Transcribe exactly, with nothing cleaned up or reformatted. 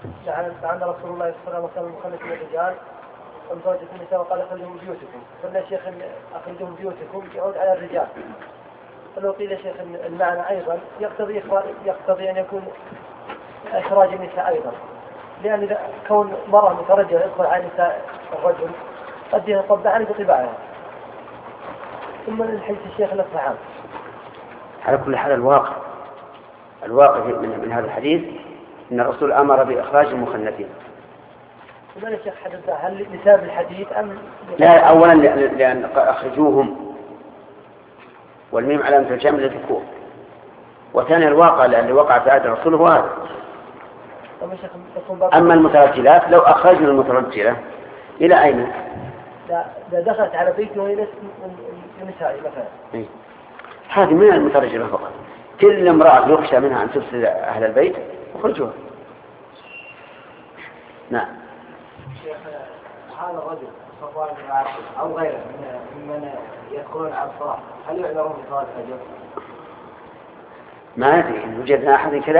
لعن لعن رسول الله صلى الله عليه وسلم مخنث الرجال ومزوجة النساء وقال اخرجوهم من بيوتكم. قلنا يا شيخ اخرجوهم من بيوتكم يعود على الرجال. فلو قيل يا شيخ المعنى ايضا يقتضي يقتضي ان يكون اخراج النساء ايضا، لان اذا كون مرأة مترجلة يدخل على نساء الرجل قد ينطبع عليه بطباعها. ثم من حيث الشيخ الإطعام. على كل حال الواقع الواقع من, من هذا الحديث ان الرسول امر باخراج المخنثين. وما الشيخ حدث هل لسبب الحديث ام لا؟ اولا لان اخرجوهم والميم علامه الجمع للذكور، وثاني الواقع لان وقع في عهد الرسول هو هذا. اما المترجلات لو اخرجنا المترجله الى اين؟ لا دخلت على بيته وهي نسائي مثلا. إيه؟ هذه من المترجلة فقط. كل امرأة يخشى منها أن تفسد أهل البيت اخرجوها. نعم. شيخ هذا الرجل صفوان بن عاصم أو غيره ممن يدخلون على الصلاة هل يعذرون بصلاة الفجر؟ ما أدري إن وجدنا أحد كذا